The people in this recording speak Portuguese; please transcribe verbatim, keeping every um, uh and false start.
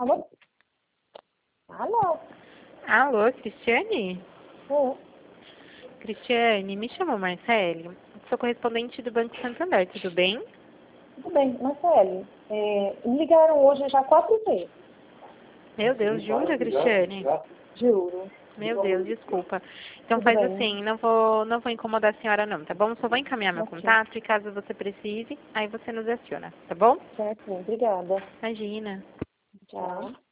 Alô? Alô? Alô, Cristiane? Oi. Cristiane, me chamo Marcele. Sou correspondente do Banco Santander, tudo bem? Tudo bem, Marcele. É, me ligaram hoje já quatro vezes. Meu Deus, jura, Cristiane? Juro. Meu Deus, desculpa. Então Tudo faz bem. assim, não vou, não vou incomodar a senhora não, tá bom? Só vou encaminhar meu Ok. contato e caso você precise, aí você nos aciona, tá bom? Certo, obrigada. Imagina. Tchau.